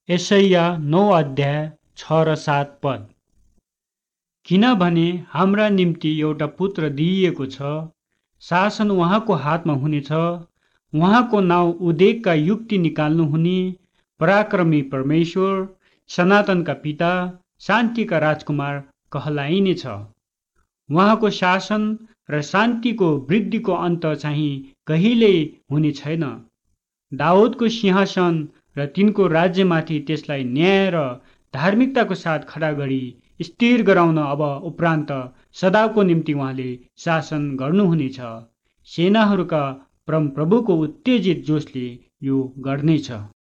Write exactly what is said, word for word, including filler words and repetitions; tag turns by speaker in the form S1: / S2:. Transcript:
S1: यशाया नौ अध्याय छ र सात पद। किनभने हाम्रा निम्ति एउटा पुत्र दिइएको छ, शासन उहाँको हातमा हुनेछ। उहाँको नाउँ उदेकका युक्ति निकाल्नु हुने, पराक्रमी परमेश्वर, सनातनका पिता, शान्तिका राजकुमार कहलाइनेछ। उहाँको शासन र शान्तिको वृद्धिको अन्त चाहिँ कहिल्यै हुने छैन। दाउदको सिंहासन र तिनको राज्यमाथि त्यसलाई न्याय र धार्मिकताको साथ खडा गरी स्थिर गराउन अब उपरान्त सदाको निम्ति उहाँले शासन गर्नुहुनेछ। सेनाहरूका परमप्रभुको उत्तेजित जोशले यो गर्नेछ।